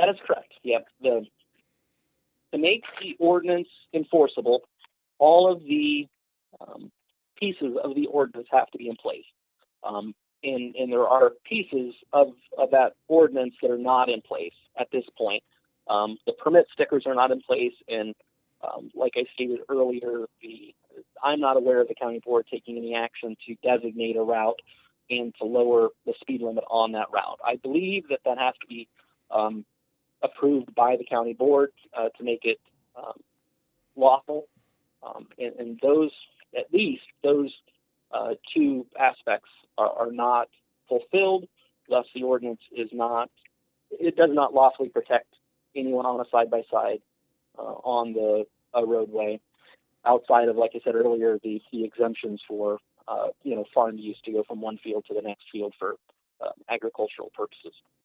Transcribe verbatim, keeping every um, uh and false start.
That is correct. Yep. The, to make the ordinance enforceable, all of the um, pieces of the ordinance have to be in place. Um, and, and there are pieces of, of that ordinance that are not in place at this point. Um, the permit stickers are not in place, and um, like I stated earlier, the I'm not aware of the county board taking any action to designate a route and to lower the speed limit on that route. I believe that that has to be um, approved by the county board uh, to make it um, lawful, um, and, and those, at least those uh, two aspects are, are not fulfilled. Thus, the ordinance is not, it does not lawfully protect anyone on a side-by-side uh, on the uh, roadway, outside of, like I said earlier, the, the exemptions for, uh, you know, farm use to go from one field to the next field for uh, agricultural purposes.